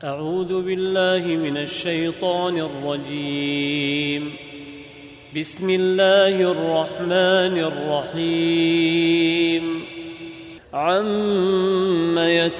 أعوذ بالله من الشيطان الرجيم. بسم الله الرحمن الرحيم. عم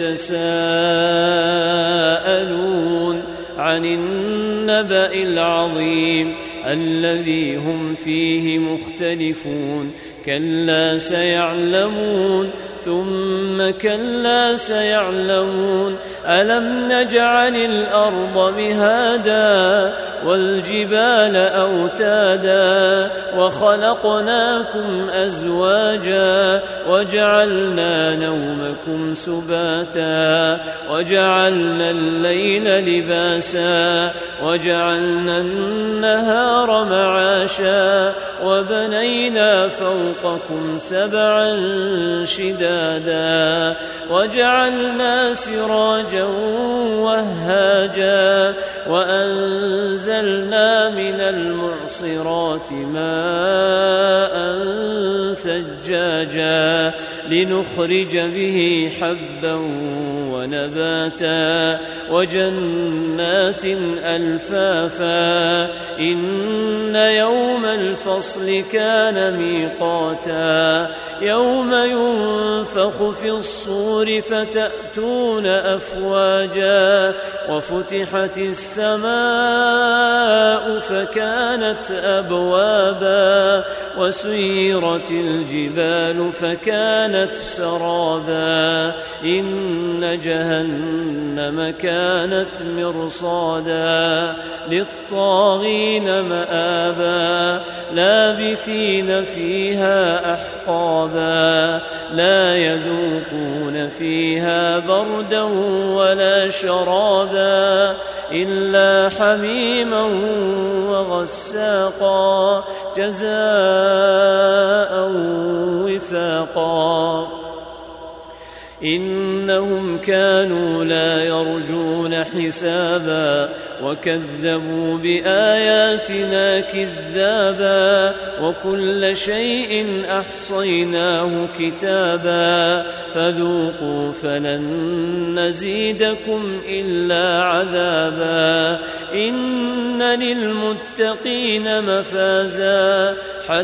يتساءلون عن النبأ العظيم الذي هم فيه مختلفون كلا سيعلمون ثم كلا سيعلمون ألم نجعل الأرض مهادا والجبال أوتادا وخلقناكم أزواجا وجعلنا نومكم سباتا وجعلنا الليل لباسا وجعلنا النهار معاشا وبنينا فوقكم سبعا شدادا وجعلنا سراجا وهاجا وأنزلنا من المعصرات ماء ثجاجا لنخرج به حبا ونباتا وجنات ألفافا إن يوم الفصل كان ميقاتا يوم ينفخ في الصور فتأتون أفواجا وفتحت السماء فكانت أبوابا وسيرت الجبال فكانت سرابا إن جهنم كانت مرصادا للطاغين مآبا لابثين فيها أحقابا لا يذوقون فيها بردا ولا شرابا إلا حميما وغساقا جزاء وفاقا إنهم كانوا لا يرجون حسابا وكذبوا بآياتنا كذابا وكل شيء أحصيناه كتابا فذوقوا فلن نزيدكم إلا عذابا إن للمتقين مفازا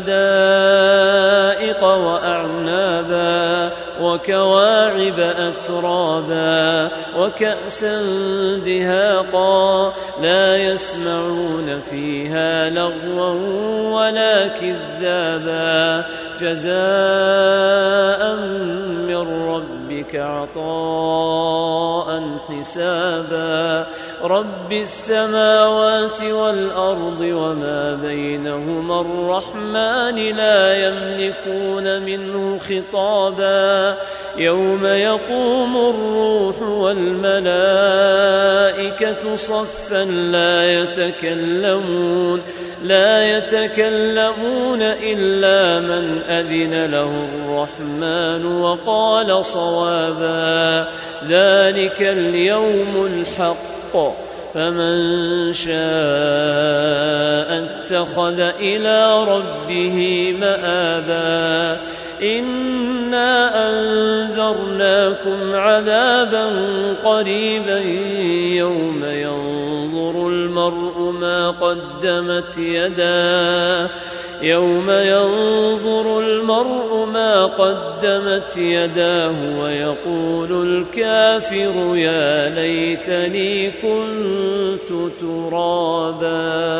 حدائق وأعنابا وكواعب أترابا وكأسا دهاقا لا يسمعون فيها لغوا ولا كذابا جزاء من ربك عطاء حسابا رب السماوات والأرض وما بينهما الرحمن لا يملكون منه خطابا يوم يقوم الروح والملائكة صفا لا يتكلمون إلا من أذن له الرحمن وقال صوابا ذلك اليوم الحق فمن شاء اتخذ إلى ربه مآبا إنا أنذرناكم عذابا قريبا يوم ينظر المرء ما قدمت يداه ويقول الكافر يا ليتني كنت ترابا.